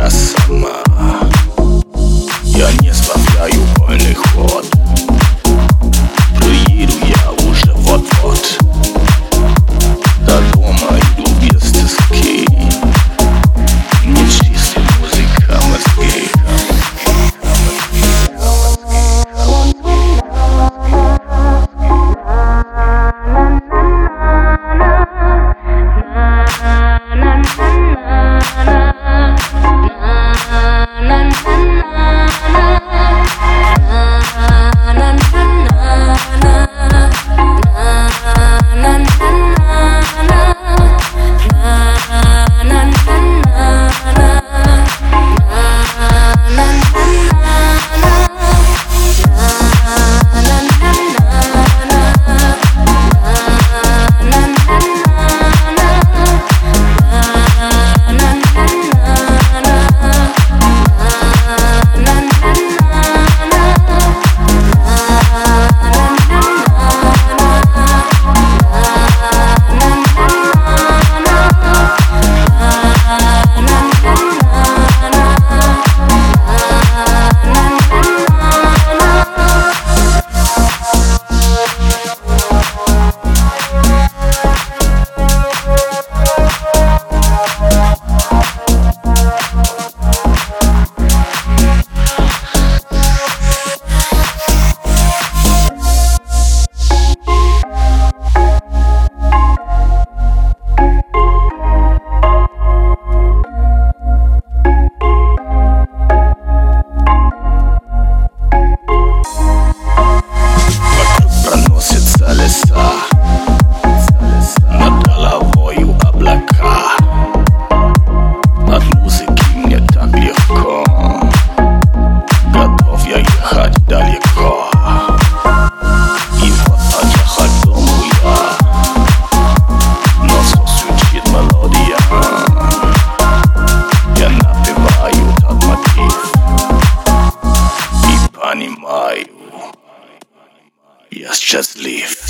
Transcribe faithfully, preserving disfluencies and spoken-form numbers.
я сама. Я не сплавляю вольный ход. Приеду я уже вот-вот. До дома иду без тоски. Не чистит музыка мозги. Над головою облака. От музыки мне так легко. Готов я ехать далеко. И вот отъехать к дому я. Нос звучит мелодия. Я напеваю тот мотив. И понимаю, я счастлив.